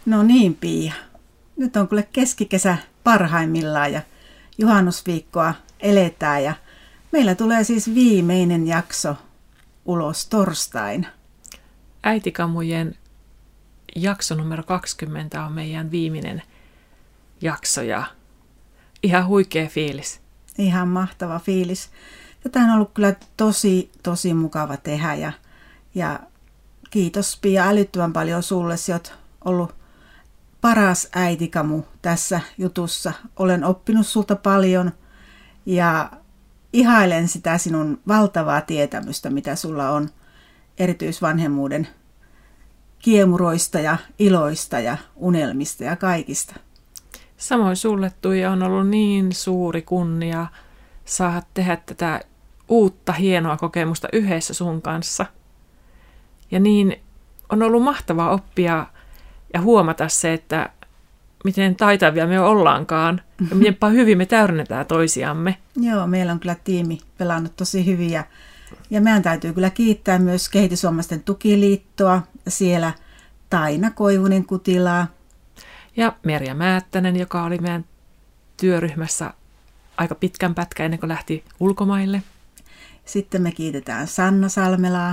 No niin, Pia. Nyt on kyllä keskikesä parhaimmillaan ja juhannusviikkoa eletään ja meillä tulee siis viimeinen jakso ulos torstaina. Äitikamujen jakso numero 20 on meidän viimeinen jakso ja ihan huikea fiilis. Ihan mahtava fiilis. Tätä on ollut kyllä tosi mukava tehdä ja kiitos Pia älyttömän paljon sulle. Sä oot ollut paras äitikamu tässä jutussa. Olen oppinut sulta paljon ja ihailen sitä sinun valtavaa tietämystä, mitä sulla on erityisvanhemmuuden kiemuroista ja iloista ja unelmista ja kaikista. Samoin sulle, Tuija, on ollut niin suuri kunnia saada tehdä tätä uutta hienoa kokemusta yhdessä sun kanssa. Ja niin on ollut mahtavaa oppia ja huomata se, että miten taitavia me ollaankaan ja miten hyvin me täydennetään toisiamme. Joo, meillä on kyllä tiimi pelannut tosi hyvin ja meidän täytyy kyllä kiittää myös Kehitysvammaisten tukiliittoa ja siellä Taina Koivunen-Kutilaa. Ja Merja Määttänen, joka oli meidän työryhmässä aika pitkän pätkän ennen kuin lähti ulkomaille. Sitten me kiitetään Sanna Salmelaa.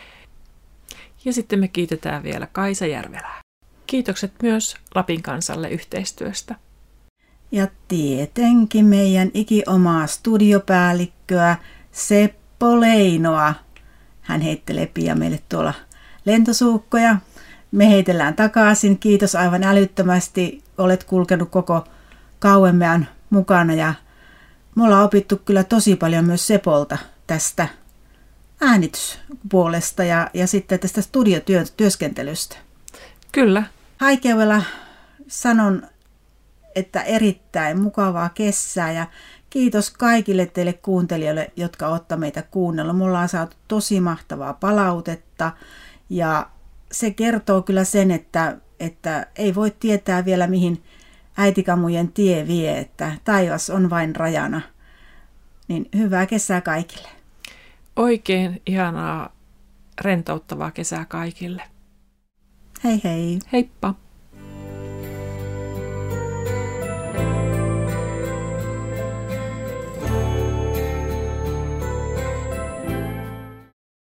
Ja sitten me kiitetään vielä Kaisa Järvelää. Kiitokset myös Lapin kansalle yhteistyöstä. Ja tietenkin meidän ikiomaa studiopäällikköä Seppo Leinoa. Hän heittelee Pia meille tuolla lentosuukkoja. Me heitellään takaisin. Kiitos aivan älyttömästi. Olet kulkenut koko kauan meidän mukana ja me ollaan opittu kyllä tosi paljon myös Sepolta tästä äänityspuolesta ja sitten tästä studiotyöskentelystä. Kyllä. Haikeudella sanon, että erittäin mukavaa kesää ja kiitos kaikille teille kuuntelijoille, jotka olette meitä kuunnellut. Me ollaan saatu tosi mahtavaa palautetta ja se kertoo kyllä sen, että ei voi tietää vielä mihin äitikamujen tie vie, että taivas on vain rajana. Niin hyvää kesää kaikille. Oikein ihanaa rentouttavaa kesää kaikille. Hei hei. Heippa.